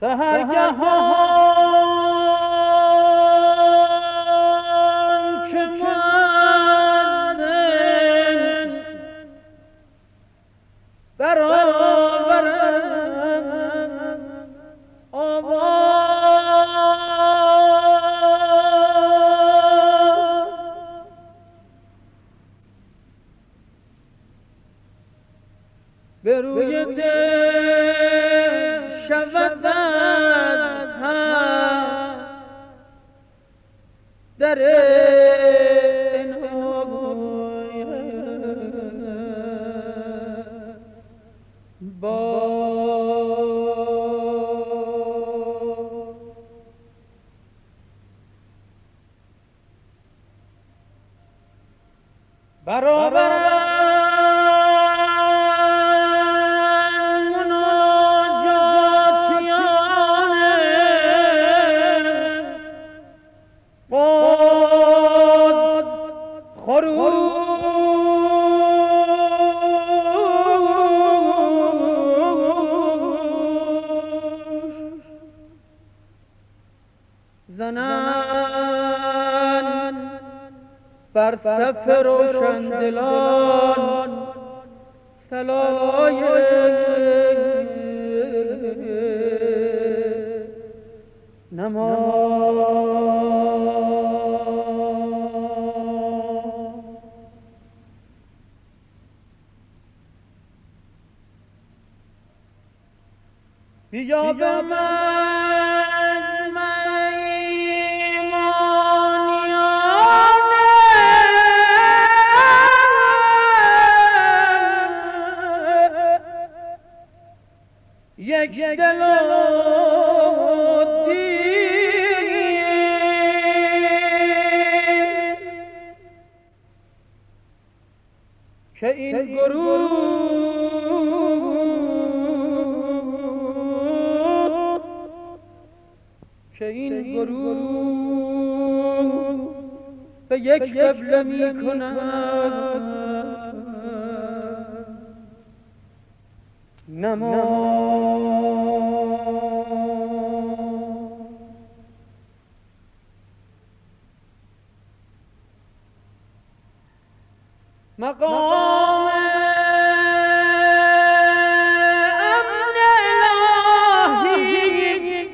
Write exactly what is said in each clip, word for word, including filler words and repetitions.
سحرگهان که من برآورم آواز به روی دل شود در انهای با برابر زنان بر صف روشندلان صلای نماز بیا به من یک دل و دیر که این گروه که این گروه به یک قبله می کند نماز مقام امن الهی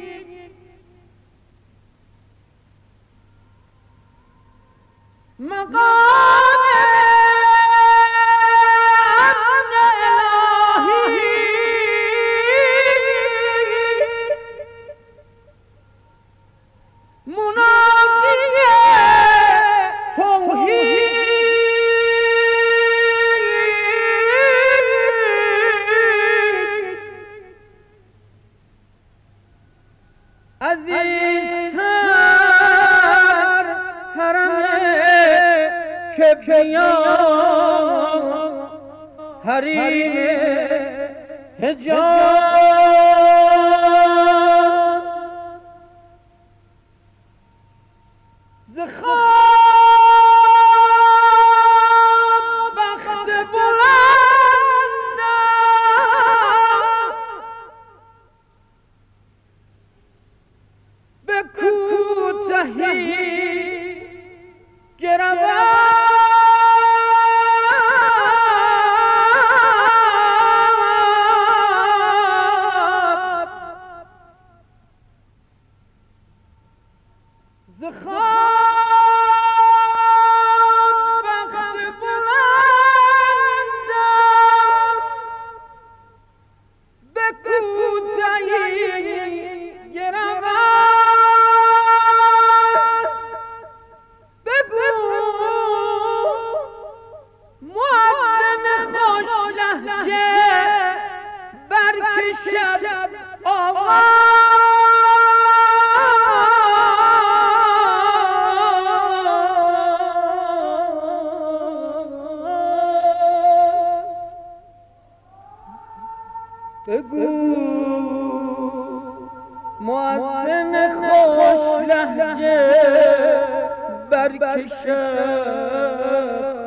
مقام عزیزتر حرم کبریان حریم حجاب ز خواب بخت بلندم به کوتهی گروم ز خواب بخت بلندم به کوتهی گروم بگو مؤذن خوش لهجه برکشد آواز بگو مؤذن خوش لهجه برکشد